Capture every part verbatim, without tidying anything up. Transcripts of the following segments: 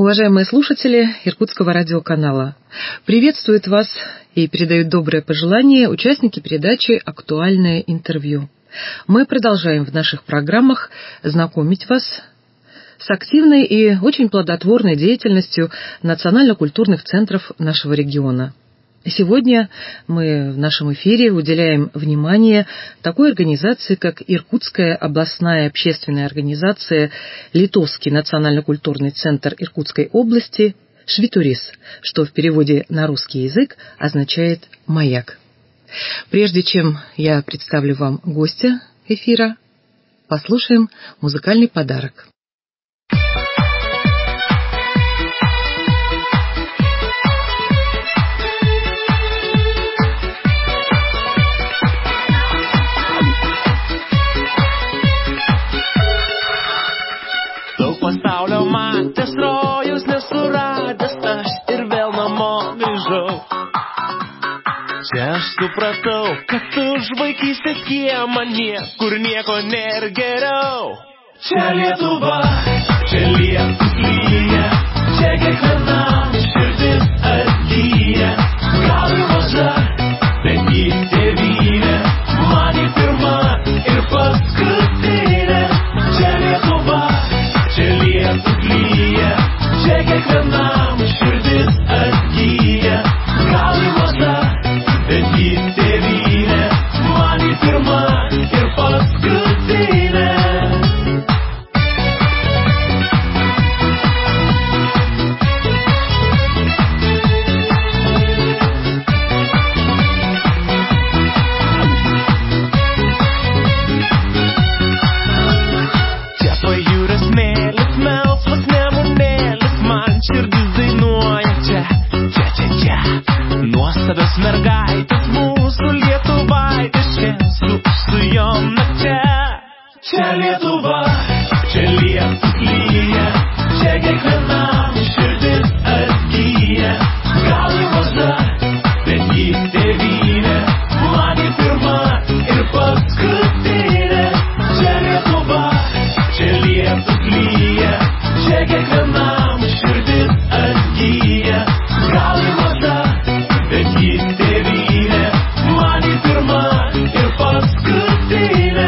Уважаемые слушатели Иркутского радиоканала, приветствуют вас и передают добрые пожелания участники передачи «Актуальное интервью». Мы продолжаем в наших программах знакомить вас с активной и очень плодотворной деятельностью национально-культурных центров нашего региона. Сегодня мы в нашем эфире уделяем внимание такой организации, как Иркутская областная общественная организация «Литовский национально-культурный центр Иркутской области» «Швитурис», что в переводе на русский язык означает «маяк». Прежде чем я представлю вам гостя эфира, послушаем музыкальный подарок. Pasaulio matęs rojus nesuradęs aš ir vėl namo grįžau. Čia aš supratau, kad už vaikystės kiemą niekur nieko nėra geriau. Čia Lietuva, čia lietus lyja, čia kiekvienam širdis atgyja. Gal ir maža, bet ji tėvynė, man ji pirma ir paskutinė. Čia Lietuva, čia lietus lyja, čia kiekvienam širdis atgyja. Gal ir maža, bet ji tėvynė, man ji pirma ir paskutinė. Nuostabios mergaitės mūsų lietuvaitės, čia su, su jom nakčia. Čia Lietuva, čia lietus lyja, čia kiekvienam širdis atgyja. Gal ir maža, bet ji tėvynė, man ji pirma ir paskutinė. Čia Lietuva, čia lietus lyja, čia kiekvienam širdis atgyja. Gal ir maža, bet ji tėvynė, man ji pirma ir paskutinė.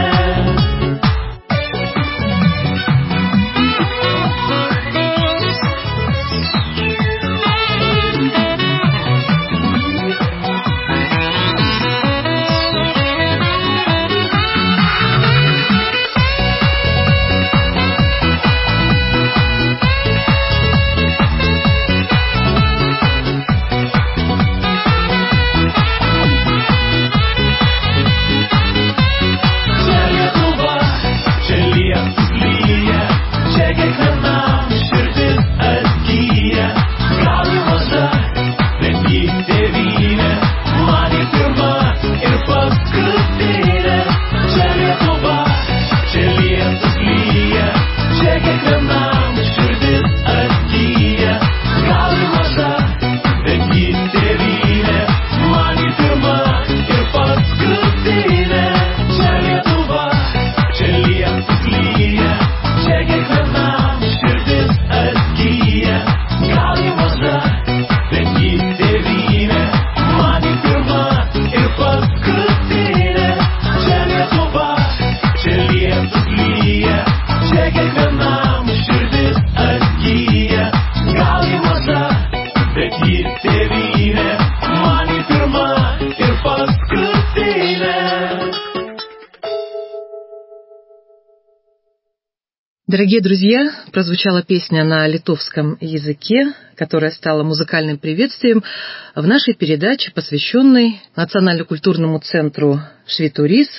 Дорогие друзья, прозвучала песня на литовском языке, которая стала музыкальным приветствием в нашей передаче, посвященной Национально-культурному центру «Швитурис».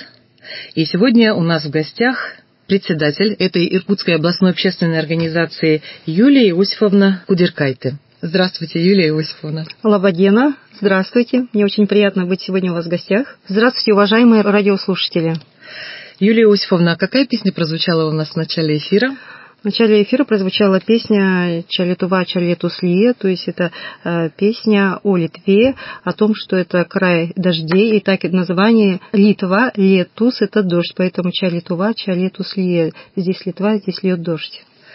И сегодня у нас в гостях председатель этой Иркутской областной общественной организации Юлия Иосифовна Кудеркайте. Здравствуйте, Юлия Иосифовна. Лабадена, здравствуйте. Мне очень приятно быть сегодня у вас в гостях. Здравствуйте, уважаемые радиослушатели. Юлия Иосифовна, а какая песня прозвучала у нас в начале эфира? В начале эфира прозвучала песня «Ча Литва, ча летус лие», то есть это э, песня о Литве, о том, что это край дождей, и так и название Литва, летус – это дождь, поэтому «Ча Литва, ча летус лие», здесь Литва, здесь льет дождь.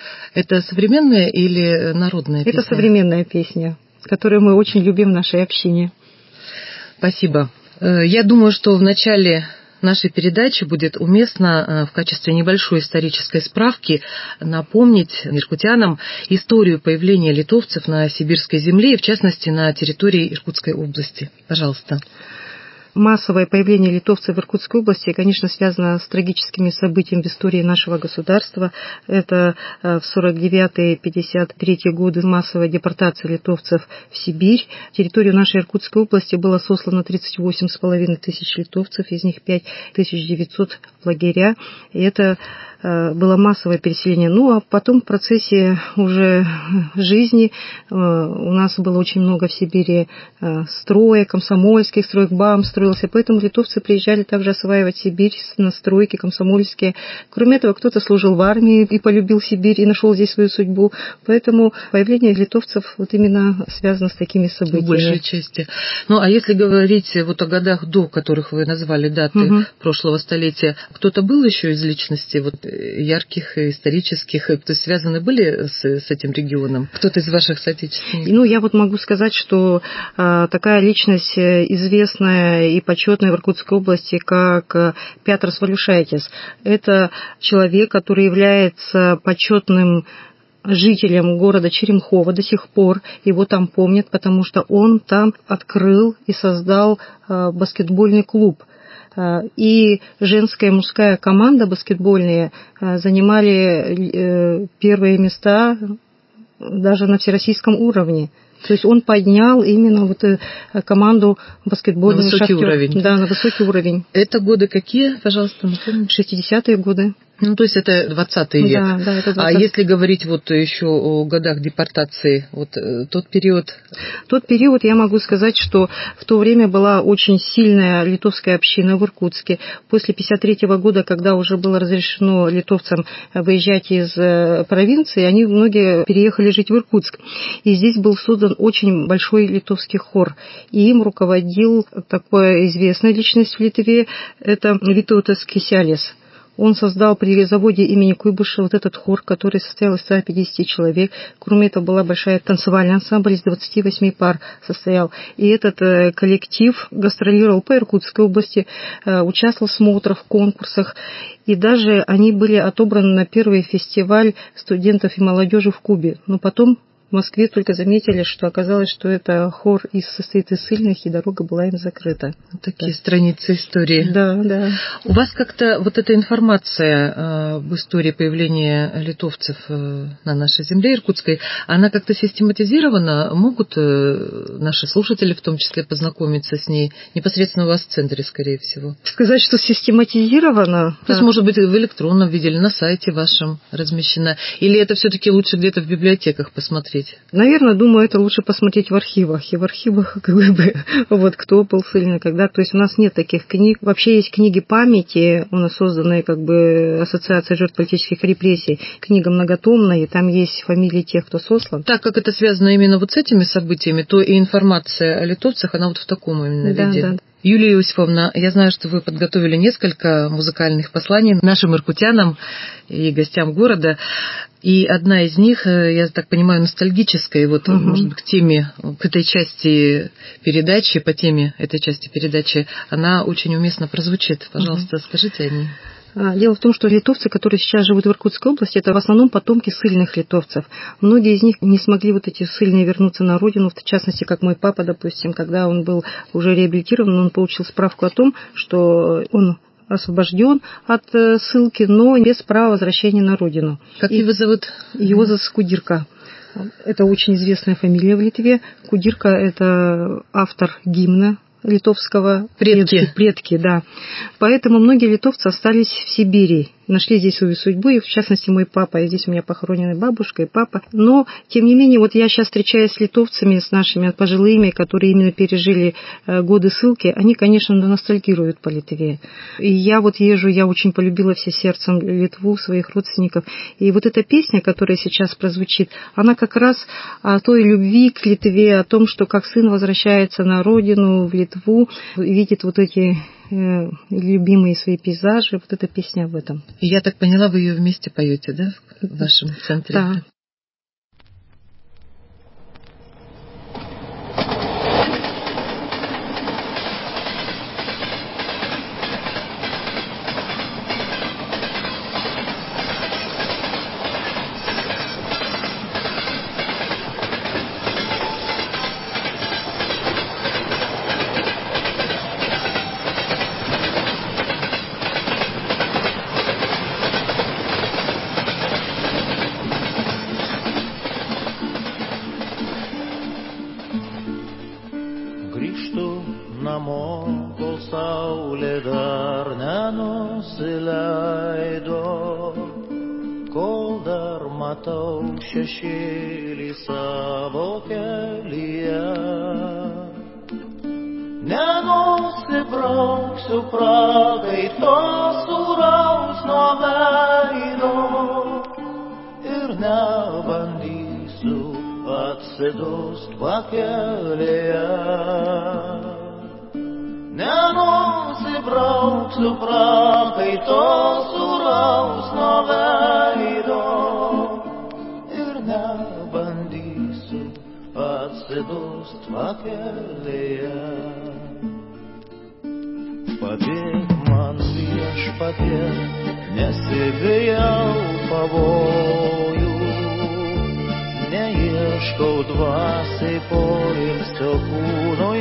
Это современная или народная песня? Это современная песня, которую мы очень любим в нашей общине. Спасибо. Я думаю, что в начале нашей передачи будет уместно в качестве небольшой исторической справки напомнить иркутянам историю появления литовцев на сибирской земле и, в частности, на территории Иркутской области. Пожалуйста. Массовое появление литовцев в Иркутской области, конечно, связано с трагическими событиями в истории нашего государства. Это в сорок девятый — пятьдесят третий годы массовая депортация литовцев в Сибирь. В территорию нашей Иркутской области было сослано тридцать восемь с половиной тысяч литовцев, из них пять тысяч девятьсот в лагеря. И это было массовое переселение. Ну, а потом в процессе уже жизни у нас было очень много в Сибири строек, комсомольских строек, БАМ строился, поэтому литовцы приезжали также осваивать Сибирь на стройки комсомольские. Кроме этого, кто-то служил в армии и полюбил Сибирь, и нашел здесь свою судьбу. Поэтому появление литовцев вот именно связано с такими событиями. В большей части. Ну, а если говорить вот о годах, до которых вы назвали даты угу. прошлого столетия, кто-то был еще из личностей вот ярких, исторических, кто связаны были с, с этим регионом? Кто-то из ваших соотечественников? Ну, я вот могу сказать, что а, такая личность известная и почетная в Иркутской области, как Пятрас Валюшайтис. Это человек, который является почетным жителям города Черемхова до сих пор. Его там помнят, потому что он там открыл и создал а, баскетбольный клуб. И женская и мужская команда баскетбольные занимали первые места даже на всероссийском уровне. То есть он поднял именно вот команду баскетбольную. На высокий «Шахтер». уровень. Да, на высокий уровень. Это годы какие, пожалуйста, напомните? шестидесятые годы. Ну, то есть это двадцатый век. Да, да, это двадцатый. А если говорить вот еще о годах депортации, вот тот период? Тот период, я могу сказать, что в то время была очень сильная литовская община в Иркутске. После пятьдесят третьего года, когда уже было разрешено литовцам выезжать из провинции, они многие переехали жить в Иркутск. И здесь был создан очень большой литовский хор. И им руководил такая известная личность в Литве, это Витаутас Киселис. Он создал при заводе имени Куйбышева вот этот хор, который состоял из ста пятидесяти человек. Кроме этого, была большая танцевальный ансамбль из двадцати восьми пар состоял. И этот э, коллектив гастролировал по Иркутской области, э, участвовал в смотрах, в конкурсах. И даже они были отобраны на первый фестиваль студентов и молодежи в Кубе. Но потом в Москве только заметили, что оказалось, что это хор из, состоит из ссыльных, и дорога была им закрыта. Вот такие да. страницы истории. Да, да. У вас как-то вот эта информация э, об истории появления литовцев э, на нашей земле иркутской, она как-то систематизирована? Могут э, наши слушатели в том числе познакомиться с ней непосредственно у вас в центре, скорее всего? Сказать, что систематизировано? То есть, да. может быть, в электронном виде или на сайте вашем размещена? Или это все-таки лучше где-то в библиотеках посмотреть? Наверное, думаю, это лучше посмотреть в архивах. И в архивах, как бы, вот кто был ссыльный, когда. То есть у нас нет таких книг. Вообще есть книги памяти, у нас созданная как бы Ассоциация жертв политических репрессий. Книга многотомная, и там есть фамилии тех, кто сослан. Так как это связано именно вот с этими событиями, то и информация о литовцах, она вот в таком именно да, виде. Да. Юлия Иосифовна, я знаю, что вы подготовили несколько музыкальных посланий нашим иркутянам и гостям города. И одна из них, я так понимаю, ностальгическая. Вот, угу. может быть, к теме, к этой части передачи, по теме этой части передачи, она очень уместно прозвучит. Пожалуйста, угу. скажите о ней. Дело в том, что литовцы, которые сейчас живут в Иркутской области, это в основном потомки ссыльных литовцев. Многие из них не смогли вот эти ссыльные вернуться на родину, в частности, как мой папа, допустим, когда он был уже реабилитирован, он получил справку о том, что он освобожден от ссылки, но без права возвращения на родину. Как И его зовут? Его зовут Кудирка. Это очень известная фамилия в Литве. Кудирка – это автор гимна литовского. Предки. Предки, предки, да. Поэтому многие литовцы остались в Сибири, нашли здесь свою судьбу, и в частности мой папа, и здесь у меня похоронены бабушка и папа. Но, тем не менее, вот я сейчас встречаюсь с литовцами, с нашими пожилыми, которые именно пережили годы ссылки, они, конечно, ностальгируют по Литве. И я вот езжу, я очень полюбила все сердцем Литву, своих родственников. И вот эта песня, которая сейчас прозвучит, она как раз о той любви к Литве, о том, что как сын возвращается на родину, в Литву, видит вот эти любимые свои пейзажи. Вот эта песня об этом. Я так поняла, вы ее вместе поете, да, в вашем центре? Да. Grįžtu namo, kol saulė dar nenusileido, kol dar matau šešėlį savo kelyje. Nenusibrauksiu prakaito sūraus nuo veido ir nebandysiu atsidust pakelėje. Nenusibrauksiu prakaito sūraus nuo veido ir nebandysiu atsidust pakelėje. Padėk man viešpatie, nesibijau pavojų, neieškau dvasiai poilsio kūnui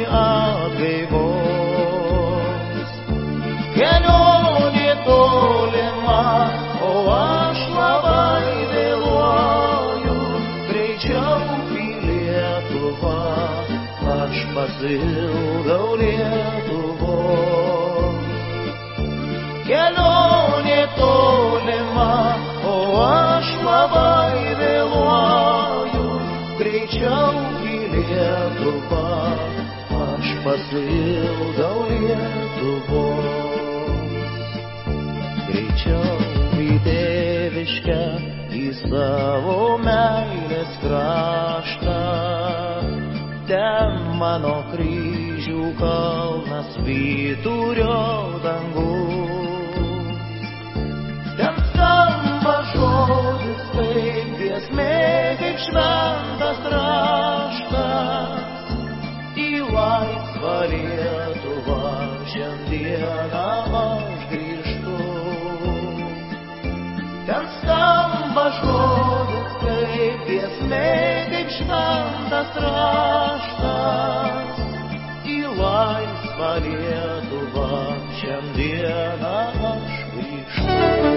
atgaivos. Kelionė tolima, o aš labai vėluoju, greičiau į Lietuvą, aš pasiilgau Lietuvos. Kelionė tolima, o aš labai vėluoju, greičiau į Lietuvą, aš pasiilgau Lietuvos. Greičiau į tėviškę, į savo meilės kraštą, ten mano kryžių kalnas vyturio dangus. Ten skamba žodis kaip giesmė, kaip šventas raštas. Į laisvą Lietuvą šiandieną aš grįžtu. Ten skamba žodis kaip giesmė, kaip šventas raštas. Į laisvą Lietuvą šiandieną aš grįžtu.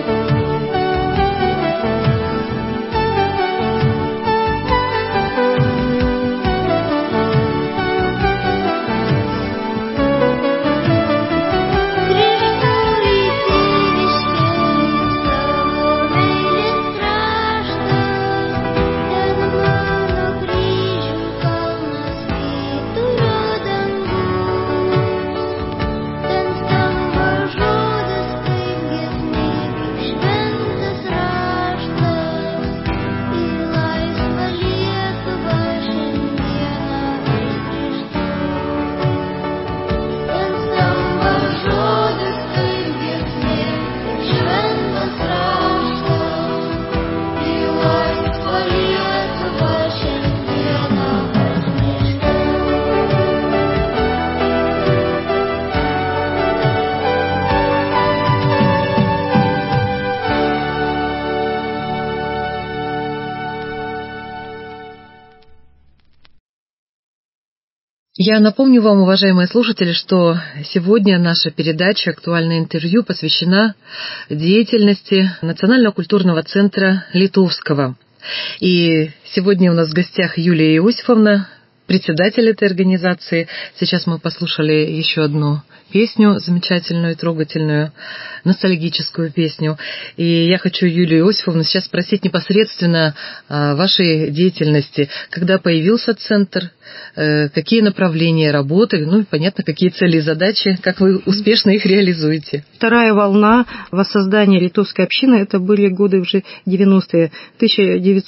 Я напомню вам, уважаемые слушатели, что сегодня наша передача «Актуальное интервью» посвящена деятельности Национального культурного центра Литовского. И сегодня у нас в гостях Юлия Иосифовна, председатель этой организации. Сейчас мы послушали еще одну песню, замечательную, трогательную, ностальгическую песню. И я хочу Юлию Иосифовну сейчас спросить непосредственно о вашей деятельности. Когда появился центр, какие направления работы, ну и, понятно, какие цели и задачи, как вы успешно их реализуете? Вторая волна воссоздания литовской общины, это были годы уже девяностые, тысяча девятьсот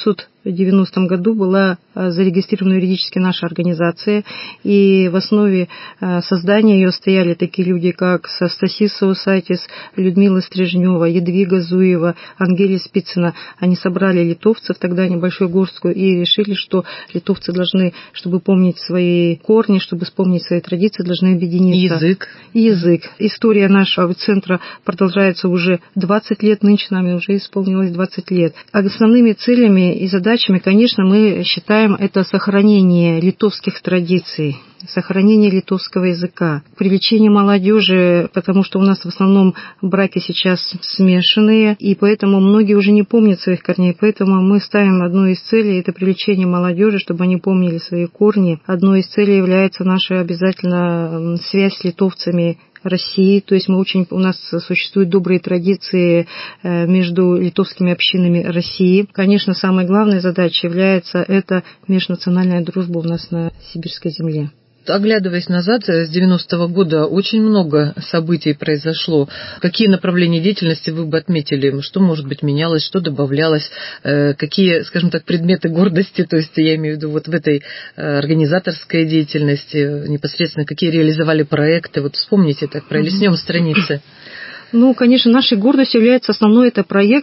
девяностом году была зарегистрирована юридически наша организация, и в основе создания ее стояли такие люди, как Стасис Саусайтис, Людмила Стрижнева, Едвига Зуева, Ангелия Спицына. Они собрали литовцев, тогда небольшую горстку, и решили, что литовцы должны, чтобы помнить свои корни, чтобы вспомнить свои традиции, должны объединиться. Язык. И язык. История нашего центра продолжается уже двадцать лет, нынче нам уже исполнилось двадцать лет. Основными целями и задачами, конечно, мы считаем это сохранение литовских традиций, сохранение литовского языка, привлечение молодежи, потому что у нас в основном браки сейчас смешанные, и поэтому многие уже не помнят своих корней, поэтому мы ставим одну из целей – это привлечение молодежи, чтобы они помнили свои корни. Одной из целей является наша обязательно связь с литовцами России, то есть мы очень, у нас существуют добрые традиции между литовскими общинами России. Конечно, самой главной задачей является это межнациональная дружба у нас на сибирской земле. Оглядываясь назад, с девяностого года очень много событий произошло. Какие направления деятельности вы бы отметили? Что, может быть, менялось, что добавлялось? Какие, скажем так, предметы гордости, то есть я имею в виду вот в этой организаторской деятельности непосредственно, какие реализовали проекты? Вот вспомните так, пролистнем страницы. Ну, конечно, нашей гордостью является основной это проект,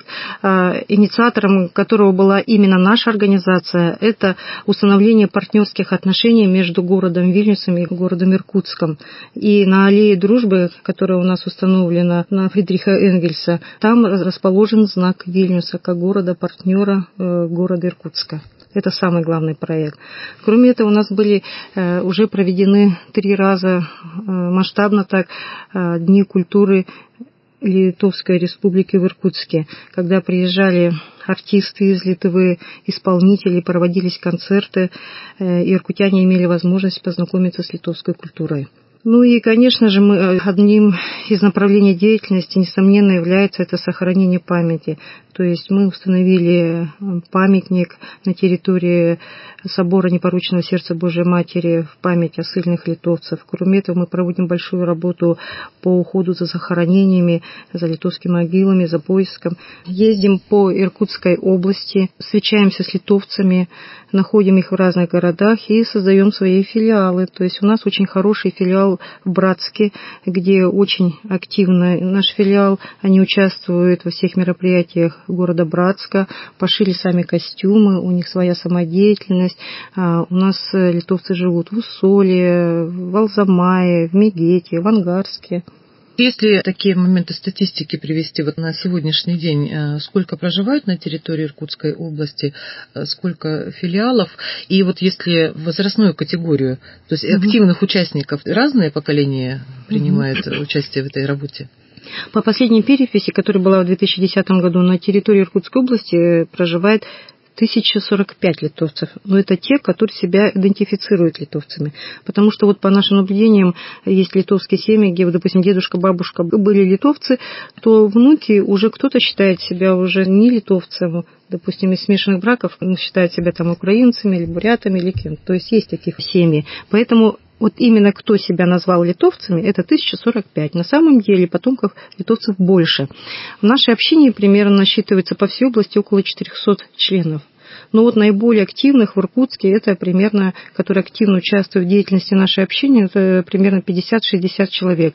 инициатором которого была именно наша организация. Это установление партнерских отношений между городом Вильнюсом и городом Иркутском. И на аллее дружбы, которая у нас установлена на Фридриха Энгельса, там расположен знак Вильнюса как города-партнера города Иркутска. Это самый главный проект. Кроме этого, у нас были уже проведены три раза масштабно так Дни культуры Литовской Республики в Иркутске, когда приезжали артисты из Литвы, исполнители, проводились концерты, и иркутяне имели возможность познакомиться с литовской культурой. Ну и, конечно же, мы, одним из направлений деятельности, несомненно, является это сохранение памяти. То есть мы установили памятник на территории собора Непорочного Сердца Божией Матери в память о ссыльных литовцев. Кроме этого, мы проводим большую работу по уходу за захоронениями, за литовскими могилами, за поиском. Ездим по Иркутской области, встречаемся с литовцами, находим их в разных городах и создаем свои филиалы. То есть у нас очень хороший филиал в Братске, где очень активно наш филиал, они участвуют во всех мероприятиях города Братска, пошили сами костюмы, у них своя самодеятельность. У нас литовцы живут в Усоле, в Алзамае, в Мегете, в Ангарске. Если такие моменты статистики привести вот на сегодняшний день, сколько проживают на территории Иркутской области, сколько филиалов, и вот если возрастную категорию, то есть активных угу. участников, разные поколения принимают угу. участие в этой работе? По последней переписи, которая была в две тысячи десятом году, на территории Иркутской области проживает тысяча сорок пять литовцев, но это те, которые себя идентифицируют литовцами. Потому что вот по нашим наблюдениям есть литовские семьи, где, допустим, дедушка, бабушка были литовцы, то внуки уже кто-то считает себя уже не литовцем, допустим, из смешанных браков считают себя там украинцами или бурятами или кем-то. То есть есть такие семьи. Поэтому вот именно кто себя назвал литовцами, это тысяча сорок пять. На самом деле потомков литовцев больше. В нашей общине примерно насчитывается по всей области около четырехсот членов. Но вот наиболее активных в Иркутске, это примерно, которые активно участвуют в деятельности нашей общины, это примерно пятьдесят-шестьдесят человек.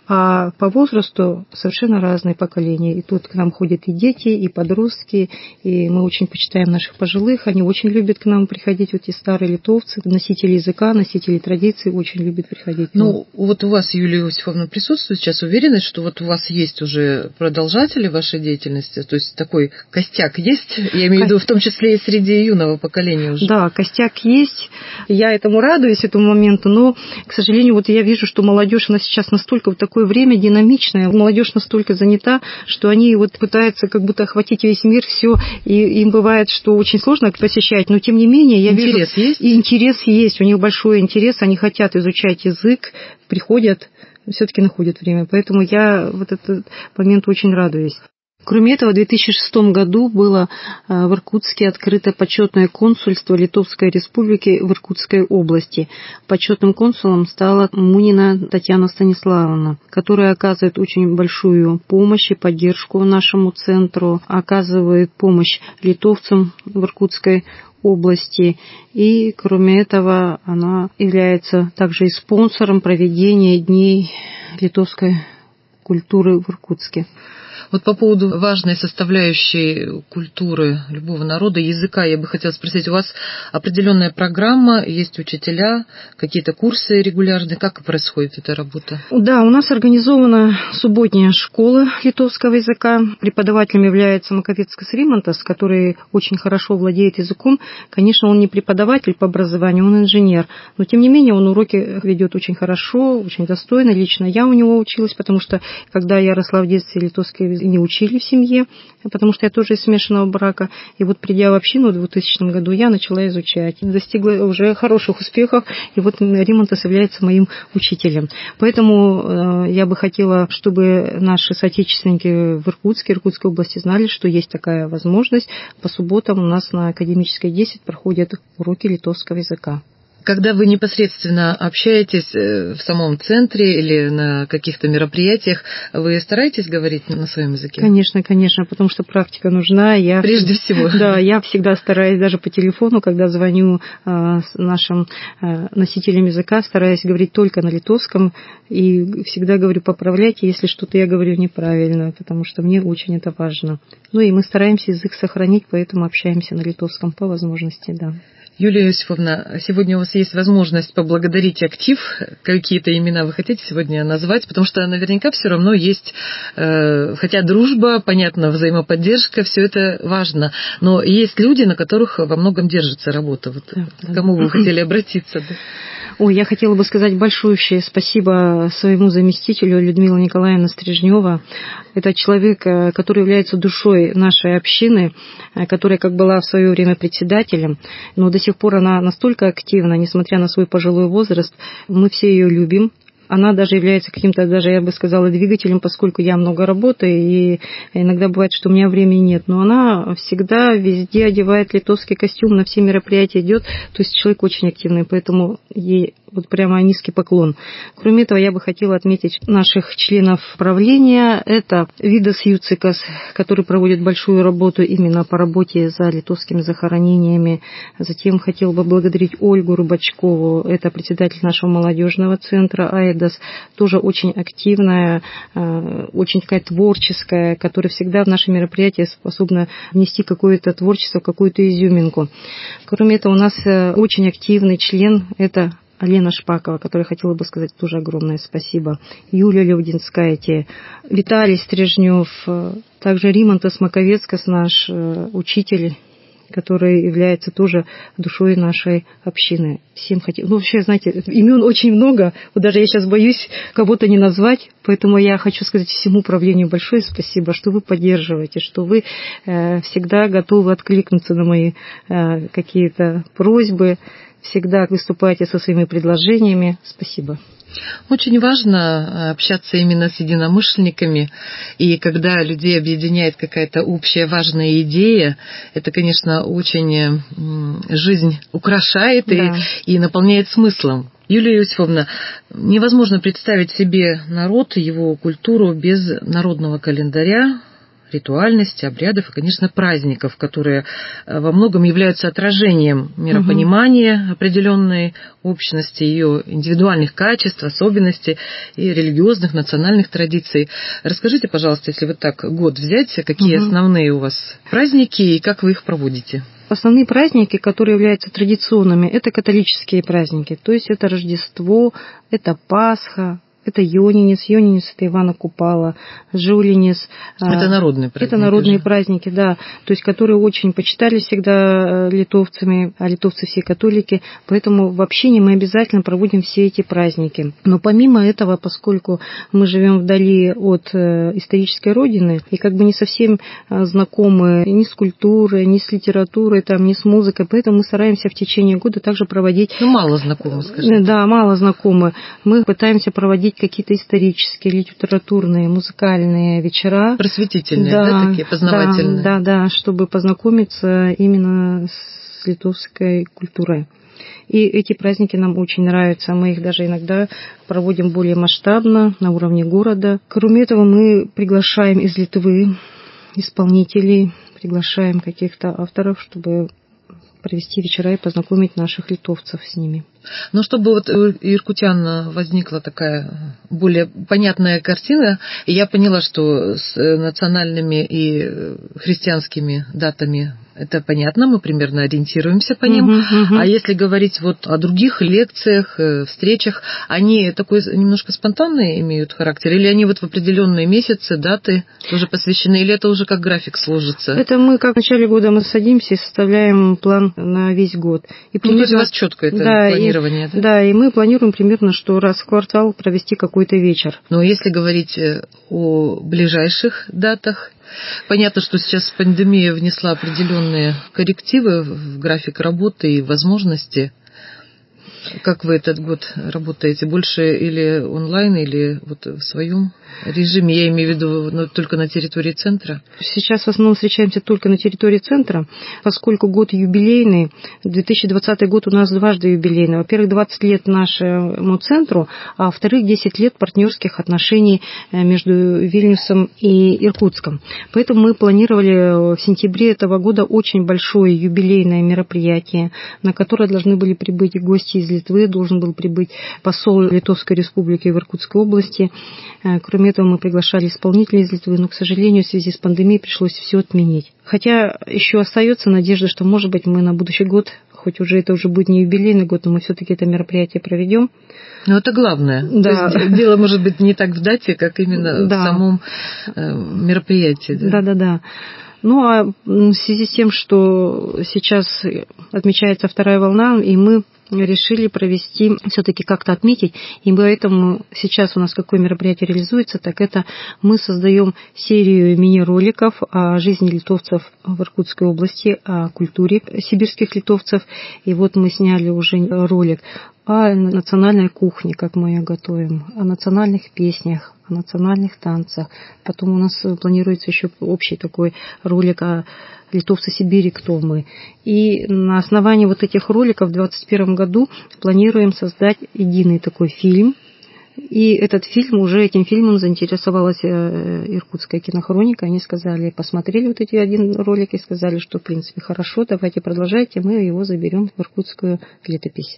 А по возрасту совершенно разные поколения. И тут к нам ходят и дети, и подростки, и мы очень почитаем наших пожилых. Они очень любят к нам приходить, вот эти старые литовцы, носители языка, носители традиций, очень любят приходить. Ну, вот у вас, Юлия Иосифовна, присутствует сейчас уверенность, что вот у вас есть уже продолжатели вашей деятельности, то есть такой костяк есть, я имею в виду в том числе и среди юного поколения уже. Да, костяк есть. Я этому радуюсь, этому моменту, но, к сожалению, вот я вижу, что молодежь, она сейчас настолько в такое время динамичная, молодежь настолько занята, что они вот пытаются как будто охватить весь мир, все, и им бывает, что очень сложно посещать, но тем не менее я вижу... Интерес есть? И интерес есть, у них большой интерес, они хотят изучать язык, приходят, все-таки находят время, поэтому я вот этот момент очень радуюсь. Кроме этого, в две тысячи шестом году было в Иркутске открыто почетное консульство Литовской Республики в Иркутской области. Почетным консулом стала Мунина Татьяна Станиславовна, которая оказывает очень большую помощь и поддержку нашему центру, оказывает помощь литовцам в Иркутской области. И, кроме этого, она является также и спонсором проведения Дней литовской культуры в Иркутске. Вот по поводу важной составляющей культуры любого народа, языка, я бы хотела спросить, у вас определенная программа, есть учителя, какие-то курсы регулярные, как происходит эта работа? Да, у нас организована субботняя школа литовского языка. Преподавателем является Маковецкас Римантас, который очень хорошо владеет языком. Конечно, он не преподаватель по образованию, он инженер, но тем не менее он уроки ведет очень хорошо, очень достойно. Лично я у него училась, потому что когда я росла в детстве, литовский язык не учили в семье, потому что я тоже из смешанного брака. И вот придя в общину в двухтысячном году, я начала изучать. Достигла уже хороших успехов, и вот Римантас является моим учителем. Поэтому э, я бы хотела, чтобы наши соотечественники в Иркутске, Иркутской области знали, что есть такая возможность. По субботам у нас на Академической десять проходят уроки литовского языка. Когда вы непосредственно общаетесь в самом центре или на каких-то мероприятиях, вы стараетесь говорить на своем языке? Конечно, конечно, потому что практика нужна. Я, Прежде всего. Да, я всегда стараюсь даже по телефону, когда звоню э, нашим э, носителям языка, стараюсь говорить только на литовском и всегда говорю, поправляйте, если что-то я говорю неправильно, потому что мне очень это важно. Ну и мы стараемся язык сохранить, поэтому общаемся на литовском по возможности, да. Юлия Иосифовна, сегодня у вас есть возможность поблагодарить актив. Какие-то имена вы хотите сегодня назвать? Потому что наверняка все равно есть, э, хотя дружба, понятно, взаимоподдержка, все это важно. Но есть люди, на которых во многом держится работа. Вот да, к кому да. вы хотели обратиться? Да? Ой, я хотела бы сказать большущее спасибо своему заместителю Людмиле Николаевне Стрижнева. Это человек, который является душой нашей общины, которая как была в свое время председателем, но до сих пор она настолько активна, несмотря на свой пожилой возраст. Мы все ее любим. Она даже является каким-то, даже я бы сказала, двигателем, поскольку я много работаю, и иногда бывает, что у меня времени нет. Но она всегда везде одевает литовский костюм, на все мероприятия идет. То есть человек очень активный, поэтому ей вот прямо низкий поклон. Кроме этого, я бы хотела отметить наших членов правления. Это Видас Юцикас, который проводит большую работу именно по работе за литовскими захоронениями. Затем хотела бы благодарить Ольгу Рыбачкову, это председатель нашего молодежного центра «Айдас», тоже очень активная, очень такая творческая, которая всегда в наши мероприятия способна внести какое-то творчество, какую-то изюминку. Кроме этого, у нас очень активный член, это Алена Шпакова, которой хотела бы сказать тоже огромное спасибо. Юлия Левдинская, Виталий Стрижнев, также Римантас Маковецкас, наш учитель, который является тоже душой нашей общины. Всем хотим. Ну, вообще, знаете, имен очень много. Вот даже я сейчас боюсь кого-то не назвать, поэтому я хочу сказать всему управлению большое спасибо, что вы поддерживаете, что вы э, всегда готовы откликнуться на мои э, какие-то просьбы, всегда выступаете со своими предложениями. Спасибо. Очень важно общаться именно с единомышленниками, и когда людей объединяет какая-то общая важная идея, это, конечно, очень жизнь украшает, да, и, и наполняет смыслом. Юлия Иосифовна, невозможно представить себе народ, его культуру без народного календаря, ритуальности, обрядов и, конечно, праздников, которые во многом являются отражением миропонимания определенной общности, ее индивидуальных качеств, особенностей и религиозных, национальных традиций. Расскажите, пожалуйста, если вот так год взять, какие угу. основные у вас праздники и как вы их проводите? Основные праздники, которые являются традиционными, это католические праздники, то есть это Рождество, это Пасха, это Йонинец, Йонинец это Ивана Купала, Жулинец. Это народные праздники. Это народные же. праздники, да, то есть которые очень почитали всегда литовцами, а литовцы все католики, поэтому в общине мы обязательно проводим все эти праздники. Но помимо этого, поскольку мы живем вдали от исторической родины и как бы не совсем знакомы ни с культурой, ни с литературой, там, ни с музыкой, поэтому мы стараемся в течение года также проводить... Ну, мало знакомы, скажите. Да, мало знакомы. Мы пытаемся проводить проводить какие-то исторические, литературные, музыкальные вечера. Просветительные, да, да такие познавательные? Да, да, да, чтобы познакомиться именно с литовской культурой. И эти праздники нам очень нравятся. Мы их даже иногда проводим более масштабно, на уровне города. Кроме этого, мы приглашаем из Литвы исполнителей, приглашаем каких-то авторов, чтобы провести вечера и познакомить наших литовцев с ними. Ну, чтобы вот у иркутян возникла такая более понятная картина, и я поняла, что с национальными и христианскими датами это понятно, мы примерно ориентируемся по ним. Uh-huh, uh-huh. А если говорить вот о других лекциях, встречах, они такой немножко спонтанные имеют характер, или они вот в определенные месяцы, даты тоже посвящены, или это уже как график сложится? Это мы, как в начале года мы садимся и составляем план на весь год. И примерно... Ну, то есть у вас четко это да, планирование, и, да? Да, и мы планируем примерно, что раз в квартал провести какой-то вечер. Но если говорить о ближайших датах, понятно, что сейчас пандемия внесла определенные коррективы в график работы и возможности. Как вы этот год работаете? Больше или онлайн, или вот в своем режиме? Я имею в виду ну, только на территории центра. Сейчас в основном встречаемся только на территории центра, поскольку год юбилейный. две тысячи двадцатый год у нас дважды юбилейный. Во-первых, двадцать лет нашему центру, а во-вторых, десять лет партнерских отношений между Вильнюсом и Иркутском. Поэтому мы планировали в сентябре этого года очень большое юбилейное мероприятие, на которое должны были прибыть гости из Литвы, должен был прибыть посол Литовской Республики в Иркутской области. Кроме этого, мы приглашали исполнителей из Литвы, но, к сожалению, в связи с пандемией пришлось все отменить. Хотя еще остается надежда, что, может быть, мы на будущий год, хоть уже это уже будет не юбилейный год, но мы все-таки это мероприятие проведем. Ну, это главное. Да. То есть дело может быть не так в дате, как именно да. в самом мероприятии. Да, да, да. Ну, а в связи с тем, что сейчас отмечается вторая волна, и мы решили провести, все-таки как-то отметить, и поэтому сейчас у нас какое мероприятие реализуется, так это мы создаем серию мини-роликов о жизни литовцев в Иркутской области, о культуре сибирских литовцев, и вот мы сняли уже ролик о национальной кухне, как мы ее готовим, о национальных песнях, о национальных танцах. Потом у нас планируется еще общий такой ролик о литовцы Сибири, кто мы. И на основании вот этих роликов в двадцать первом году планируем создать единый такой фильм. И этот фильм, уже этим фильмом заинтересовалась Иркутская кинохроника. Они сказали, посмотрели вот эти один ролик и сказали, что в принципе хорошо, давайте продолжайте, мы его заберем в иркутскую летопись.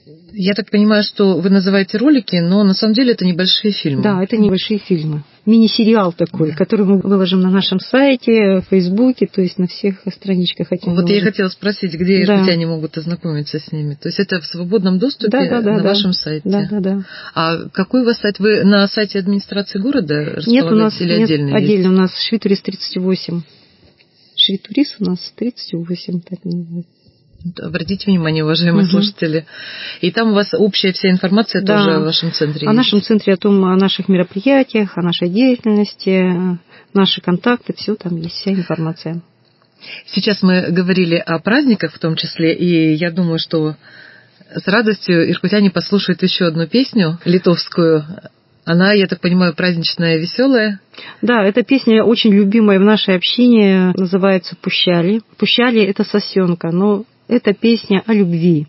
Я так понимаю, что вы называете ролики, но на самом деле это небольшие фильмы. Да, это небольшие фильмы. Мини-сериал такой, да. который мы выложим на нашем сайте, в Фейсбуке, то есть на всех страничках. Вот выложить. Я хотела спросить, где да. иркутяне могут ознакомиться с ними? То есть это в свободном доступе да, да, да, на да. вашем сайте? Да, да, да. А какой у вас сайт? Вы на сайте администрации города располагаете нет, у нас, или нет, отдельно? Отдельно, есть? У нас Швитурис тридцать восемь. Швитурис у нас тридцать восемь, так называется. Обратите внимание, уважаемые угу. слушатели. И там у вас общая вся информация да. тоже о вашем центре. О есть. Нашем центре, о том, о наших мероприятиях, о нашей деятельности, наши контакты, все там есть, вся информация. Сейчас мы говорили о праздниках в том числе, и я думаю, что с радостью иркутяне послушают еще одну песню литовскую. Она, я так понимаю, праздничная, веселая. Да, эта песня очень любимая в нашей общине, называется «Пущали». «Пущали» — это сосенка, но это песня о любви.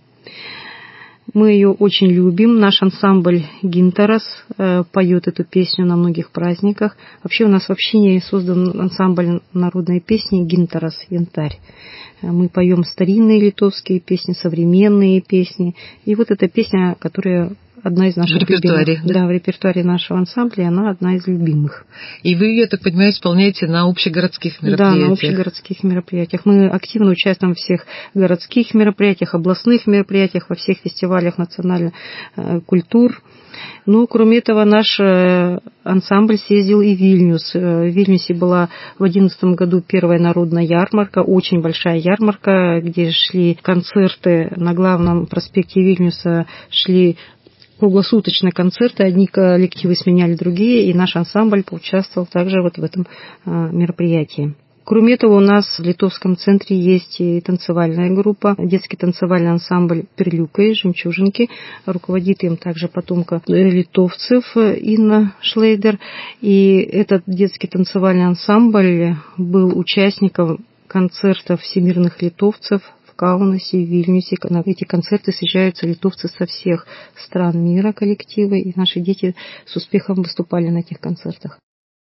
Мы ее очень любим. Наш ансамбль «Гинтарас» поет эту песню на многих праздниках. Вообще у нас в общине создан ансамбль народной песни «Гинтарас» «Янтарь». Мы поем старинные литовские песни, современные песни. И вот эта песня, которая одна из наших в репертуаре, любимых. Да? да, в репертуаре нашего ансамбля, она одна из любимых. И вы ее, я так понимаю, исполняете на общегородских мероприятиях? Да, на общегородских мероприятиях. Мы активно участвуем во всех городских мероприятиях, областных мероприятиях, во всех фестивалях национальных культур. Ну, кроме этого, наш ансамбль съездил и в Вильнюс. В Вильнюсе была в две тысячи одиннадцатом году первая народная ярмарка, очень большая ярмарка, где шли концерты на главном проспекте Вильнюса, шли круглосуточные концерты, одни коллективы сменяли другие, и наш ансамбль поучаствовал также вот в этом мероприятии. Кроме этого, у нас в Литовском центре есть и танцевальная группа, детский танцевальный ансамбль «Перлюка» и «Жемчужинки». Руководит им также потомка литовцев Инна Шлейдер. И этот детский танцевальный ансамбль был участником концертов всемирных литовцев в Каунасе, в Вильнюсе. На эти концерты съезжаются литовцы со всех стран мира, коллективы, и наши дети с успехом выступали на этих концертах.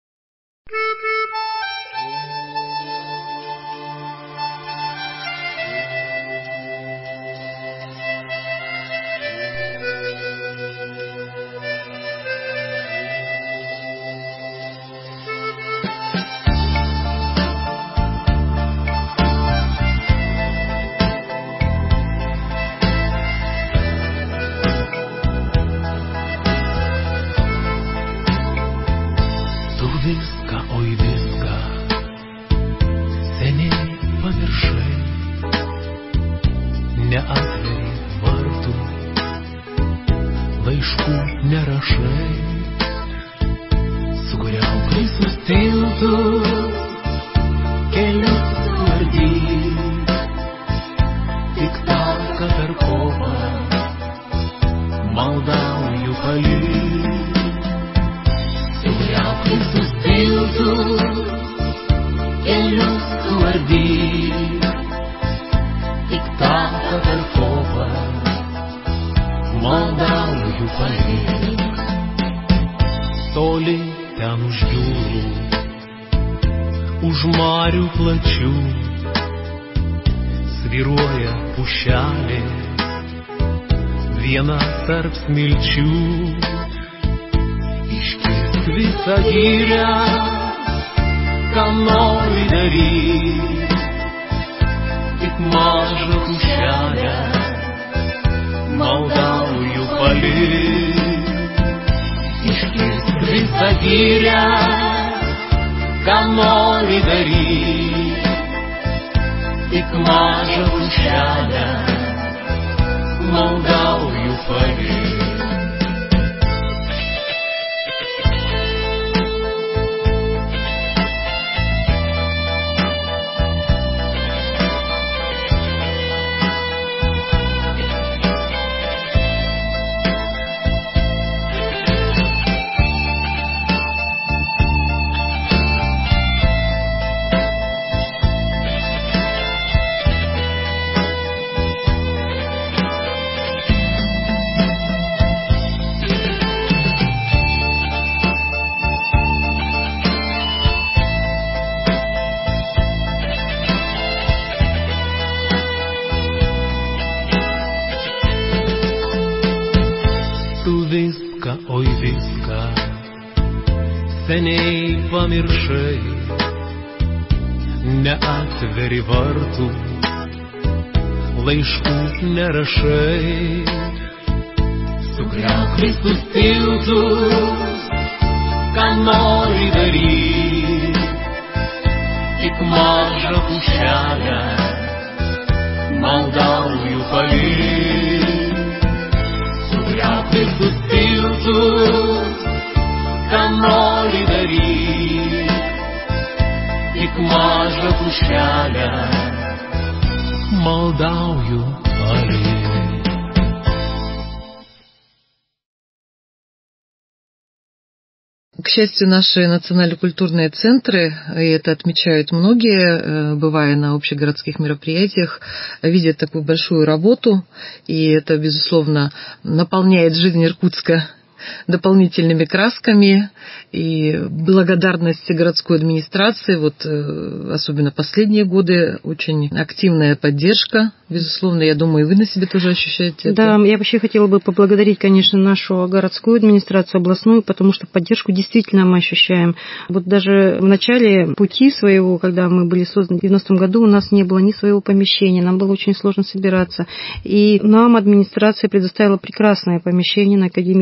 Smilčių iškirst visą gyrę, ką nori daryt, tik mažą pušelę maldauju palikt. Iškirst visą gyrę, ką nori daryt, tik mažą pušelę maldauju palikt. Seniai pamiršai, neatveri vartų, laiškų nerašai. Sugriauk visus tiltus, ką nori daryt, tik mažą pušelę maldauju palikt. Sugriauk visus tiltus, ką nori daryt, tik mažą pušelę maldauju palikt. К счастью, наши национально-культурные центры, и это отмечают многие, бывая на общегородских мероприятиях, видят такую большую работу, и это, безусловно, наполняет жизнь Иркутска дополнительными красками, и благодарность городской администрации, вот особенно последние годы, очень активная поддержка, безусловно, я думаю, и вы на себе тоже ощущаете это. Да, я вообще хотела бы поблагодарить, конечно, нашу городскую администрацию, областную, потому что поддержку действительно мы ощущаем. Вот даже в начале пути своего, когда мы были созданы в девяностом году, у нас не было ни своего помещения, нам было очень сложно собираться, и нам администрация предоставила прекрасное помещение на Академической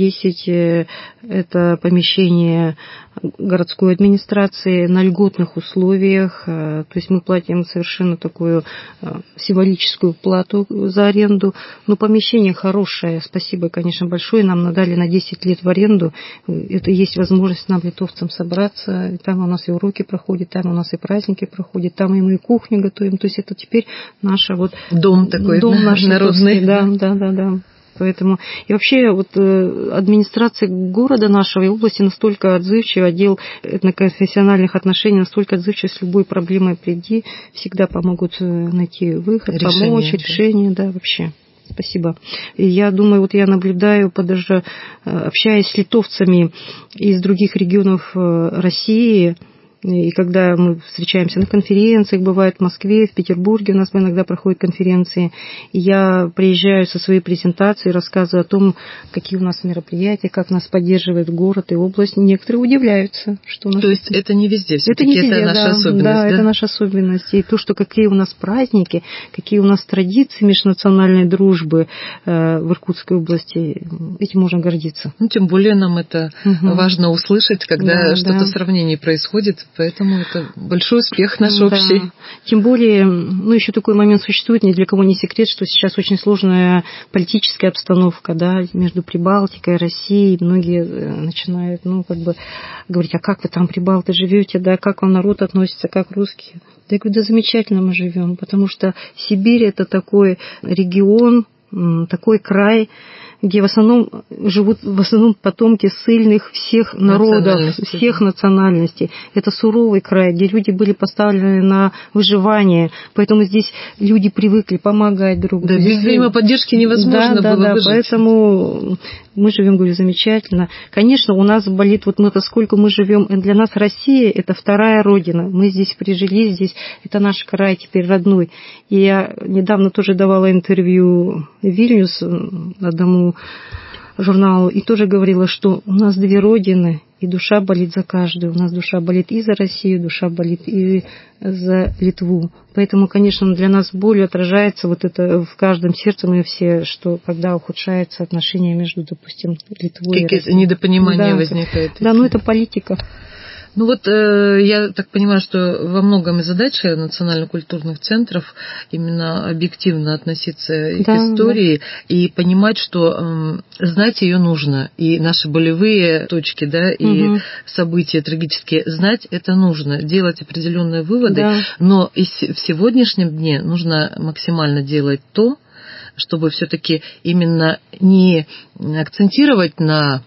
десять – это помещение городской администрации на льготных условиях. То есть мы платим совершенно такую символическую плату за аренду. Но помещение хорошее. Спасибо, конечно, большое. Нам надали на десять лет в аренду. Это есть возможность нам, литовцам, собраться. Там у нас и уроки проходят, там у нас и праздники проходят, там и мы и кухню готовим. То есть это теперь наша вот... Дом такой, дом наш народный. Да, да, да, да. Поэтому и вообще вот администрация города нашего и области настолько отзывчива, отдел этноконфессиональных отношений настолько отзывчив, с любой проблемой приди, всегда помогут найти выход, решение, помочь, да. решение, да, вообще. Спасибо. И я думаю, вот я наблюдаю, даже общаясь с литовцами из других регионов России, и когда мы встречаемся на конференциях, бывает в Москве, в Петербурге у нас иногда проходят конференции, и я приезжаю со своей презентацией, рассказываю о том, какие у нас мероприятия, как нас поддерживает город и область. Некоторые удивляются, что у нас... То есть это не везде, это не везде, это наша да, особенность, да, да? это наша особенность. И то, что какие у нас праздники, какие у нас традиции межнациональной дружбы э, в Иркутской области, этим можно гордиться. Ну, тем более нам это угу. важно услышать, когда да, что-то да. в сравнении происходит. Поэтому это большой успех наш да. общий. Тем более, ну, еще такой момент существует, ни для кого не секрет, что сейчас очень сложная политическая обстановка, да, между Прибалтикой и Россией. Многие начинают, ну, как бы говорить, а как вы там, Прибалты, живете, да, как вам народ относится, как русские. Да я говорю, да замечательно мы живем, потому что Сибирь – это такой регион, такой край, где в основном живут в основном потомки ссыльных всех народов, всех национальностей. Это суровый край, где люди были поставлены на выживание, поэтому здесь люди привыкли помогать друг другу. Да, без взаимоподдержки невозможно да, было да, выжить. Да, поэтому мы живем, говорю, замечательно. Конечно, у нас болит, вот мы, поскольку мы живем, для нас Россия – это вторая родина. Мы здесь прижились, здесь это наш край теперь родной. И я недавно тоже давала интервью в Вильнюс одному журналу и тоже говорила, что у нас две родины, и душа болит за каждую. У нас душа болит и за Россию, душа болит и за Литву. Поэтому, конечно, для нас боль отражается вот это в каждом сердце, мы все, что когда ухудшаются отношения между, допустим, Литвой и Россией. Какие-то недопонимания да, возникают. Да, ну это политика. Ну вот э, я так понимаю, что во многом и задача национально-культурных центров именно объективно относиться да, к истории да. и понимать, что э, знать ее нужно. И наши болевые точки, да, и угу. события трагические, знать это нужно, делать определенные выводы. Да. Но и в сегодняшнем дне нужно максимально делать то, чтобы все-таки именно не акцентировать на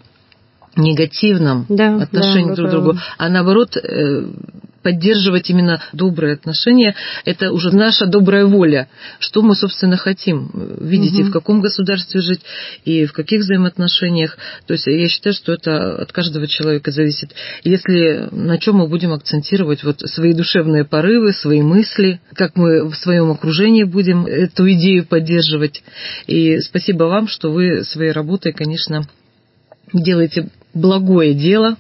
негативном да, отношении да, друг к другу, а наоборот поддерживать именно добрые отношения. Это уже наша добрая воля. Что мы, собственно, хотим видеть угу. и в каком государстве жить, и в каких взаимоотношениях. То есть я считаю, что это от каждого человека зависит. Если на чем мы будем акцентировать вот свои душевные порывы, свои мысли, как мы в своем окружении будем эту идею поддерживать. И спасибо вам, что вы своей работой, конечно, делаете благое дело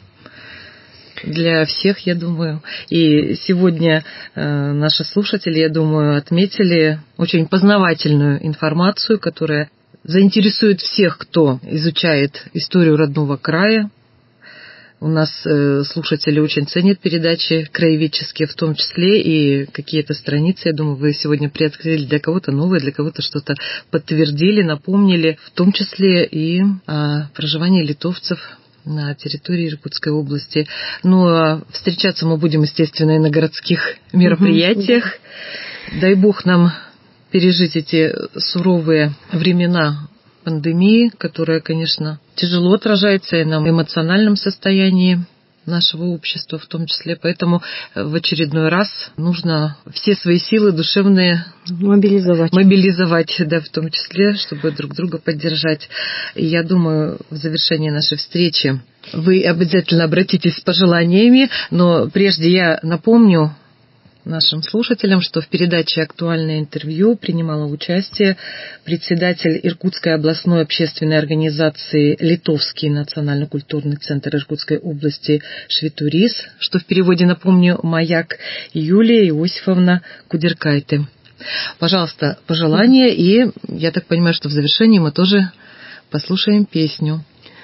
для всех, я думаю. И сегодня э, наши слушатели, я думаю, отметили очень познавательную информацию, которая заинтересует всех, кто изучает историю родного края. У нас э, слушатели очень ценят передачи краеведческие, в том числе и какие-то страницы. Я думаю, вы сегодня приоткрыли для кого-то новое, для кого-то что-то подтвердили, напомнили, в том числе и о проживании литовцев на территории Иркутской области. Ну, а встречаться мы будем, естественно, и на городских мероприятиях. Угу. Дай бог нам пережить эти суровые времена пандемии, которая, конечно, тяжело отражается и на эмоциональном состоянии нашего общества в том числе. Поэтому в очередной раз нужно все свои силы душевные мобилизовать, мобилизовать, да, в том числе, чтобы друг друга поддержать. И я думаю, в завершении нашей встречи вы обязательно обратитесь с пожеланиями, но прежде я напомню нашим слушателям, что в передаче «Актуальное интервью» принимала участие председатель Иркутской областной общественной организации «Литовский национально-культурный центр Иркутской области» Швитурис, что в переводе, напомню, «Маяк», Юлия Иосифовна Кудеркайте. Пожалуйста, пожелания, и я так понимаю, что в завершении мы тоже послушаем песню.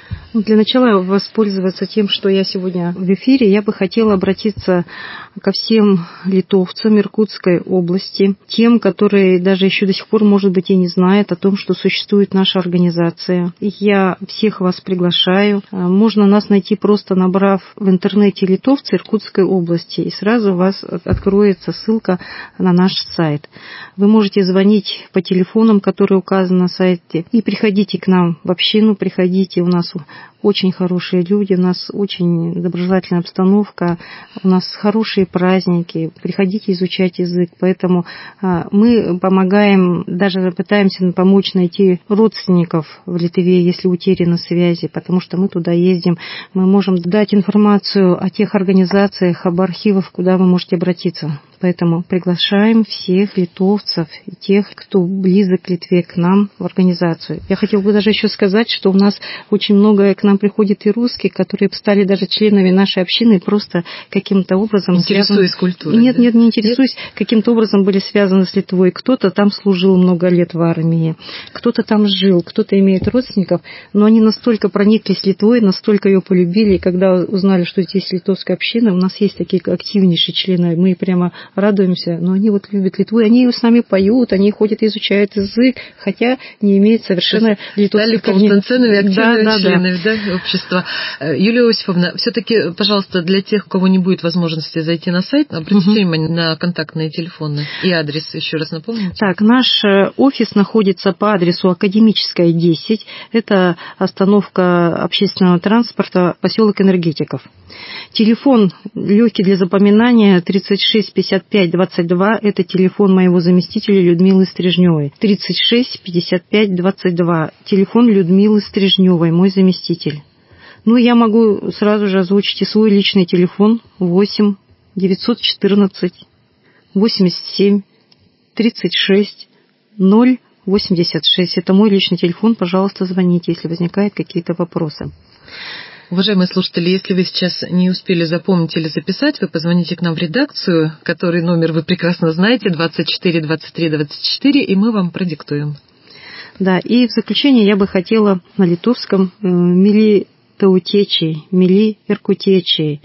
Для начала воспользоваться тем, что я сегодня в эфире, я бы хотела обратиться ко всем литовцам Иркутской области, тем, которые даже еще до сих пор, может быть, и не знают о том, что существует наша организация. Я всех вас приглашаю. Можно нас найти, просто набрав в интернете «Литовцы Иркутской области», и сразу у вас откроется ссылка на наш сайт. Вы можете звонить по телефонам, которые указаны на сайте, и приходите к нам в общину, приходите, у нас очень хорошие люди, у нас очень доброжелательная обстановка, у нас хорошие праздники, приходите изучать язык, поэтому мы помогаем, даже пытаемся помочь найти родственников в Литве, если утеряны связи, потому что мы туда ездим, мы можем дать информацию о тех организациях, об архивах, куда вы можете обратиться. Поэтому приглашаем всех литовцев и тех, кто близок к Литве, к нам в организацию. Я хотела бы даже еще сказать, что у нас очень много к нам приходит и русских, которые стали даже членами нашей общины, просто каким-то образом интересуясь связаны... культурой. Нет, да? нет, не интересуюсь. Нет? Каким-то образом были связаны с Литвой. Кто-то там служил много лет в армии, кто-то там жил, кто-то имеет родственников, но они настолько прониклись Литвой, настолько ее полюбили, и когда узнали, что здесь литовская община, у нас есть такие активнейшие члены, мы прямо радуемся, но они вот любят Литву, и они с нами поют, они ходят и изучают язык, хотя не имеют совершенно литовских корней. Стали полноценными активными да, да, членами да. Да, общества. Юлия Иосифовна, все-таки, пожалуйста, для тех, у кого не будет возможности зайти на сайт, обратите угу. внимание на контактные телефоны и адрес, еще раз напомните. Так, наш офис находится по адресу Академическая, десять, это остановка общественного транспорта, поселок Энергетиков. Телефон легкий для запоминания тридцать шесть пятьдесят пять двадцать два, это телефон моего заместителя Людмилы Стрижневой. тридцать шесть пятьдесят пять двадцать два, телефон Людмилы Стрижневой, мой заместитель. Ну, я могу сразу же озвучить и свой личный телефон восемь девятьсот четырнадцать восемьдесят семь тридцать шесть ноль восемьдесят шесть. Это мой личный телефон, пожалуйста, звоните, если возникают какие-то вопросы. Уважаемые слушатели, если вы сейчас не успели запомнить или записать, вы позвоните к нам в редакцию, который номер вы прекрасно знаете, двадцать четыре двадцать три двадцать четыре, и мы вам продиктуем. Да, и в заключение я бы хотела на литовском «Мили таутечи», «Мили иркутечи».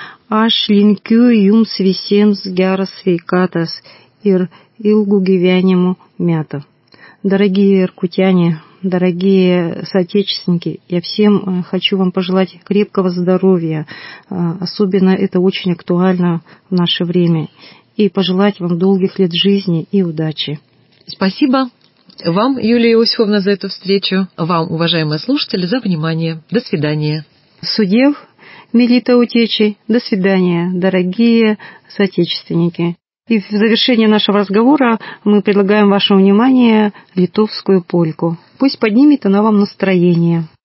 Aš linkiu jums visiems geras sveikatas ir ilgų gyvenimo metų. Дорогие иркутяне, дорогие соотечественники, я всем хочу вам пожелать крепкого здоровья, особенно это очень актуально в наше время, и пожелать вам долгих лет жизни и удачи. Спасибо вам, Юлия Иосифовна, за эту встречу, вам, уважаемые слушатели, за внимание. До свидания. Судев, мили таутечи, до свидания, дорогие соотечественники. И в завершение нашего разговора мы предлагаем вашему вниманию литовскую польку. Пусть поднимет она вам настроение.